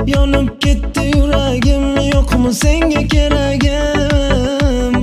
Yonib ketdi yuragim, yo'qmi senga keragim?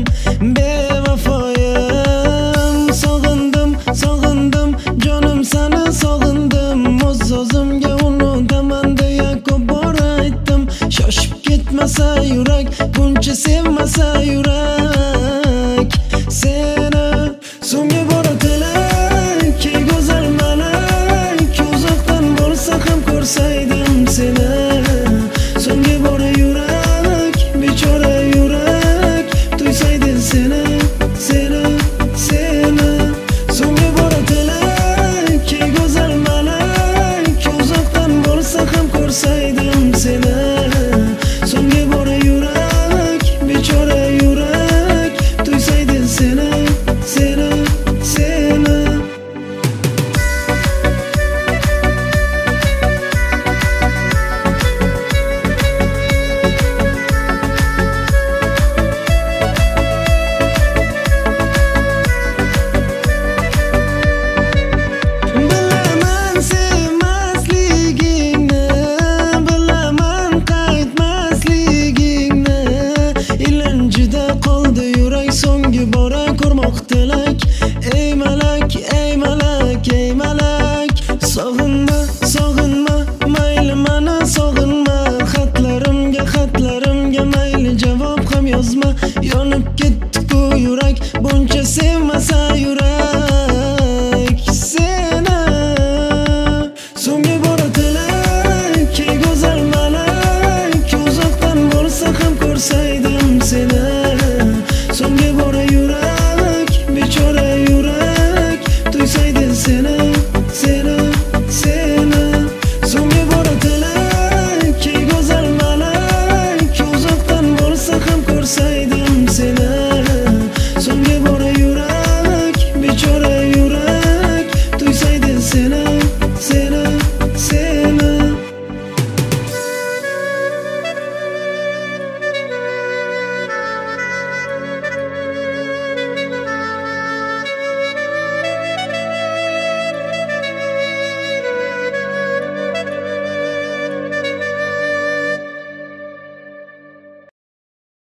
Bevafoyim, sog'indim, sog'indim, jonim seni sog'indim. O'z-o'zimga unutaman deya ko'p bor aytdim. Shoshib ketmasa yurak, buncha sevmasa yurak seni. So'nggi bora tilak, ey go'zal malak, uzoqdan bo'lsa ham ko'rsaydim seni. So'nggi bora yurak, bechora yurak, tuysaydi seni, seni, seni. So'nggi bora tilak, ey go'zal malak, uzoqdan bo'lsa ham ko'rsaydim seni. So'nggi bora yurak, bechora yurak, tuysaydi seni, seni, seni. Bilaman sevmasligingni, bilaman qaytmasligingni. Ilinjida qoldi yurak, so'nggi bora ko'rmoq tilak. Ey malak, ey malak, ey malak, sog'inma, sog'inma, mayli mani sog'inma. Xatlarimga mayli javob ham yozma. Yonib ketdi-ku yurak, buncha sevmasa yurak.